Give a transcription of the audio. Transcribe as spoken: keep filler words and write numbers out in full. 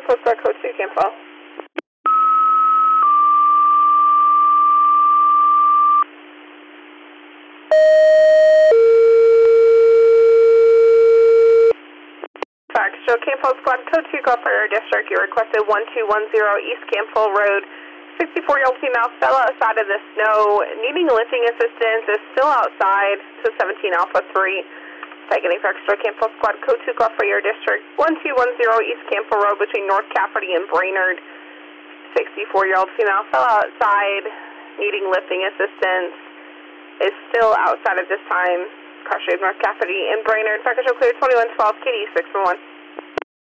Campo Squad Code two Campo. Foxtrot Campo Squad Code two Golf for your district. You requested one two one zero East Campo Road. sixty-four-year-old female fell outside of the snow, needing lifting assistance, is still outside, to seventeen Alpha three. Taking Foxtrot Campo Squad Code two Golf for your district. one two one zero East Campo Road between North Cafferty and Brainerd. sixty-four-year-old female fell outside, needing lifting assistance, is still outside at this time. Cross North Cafferty and Brainerd. Package clear twenty-one twelve, K D six one one.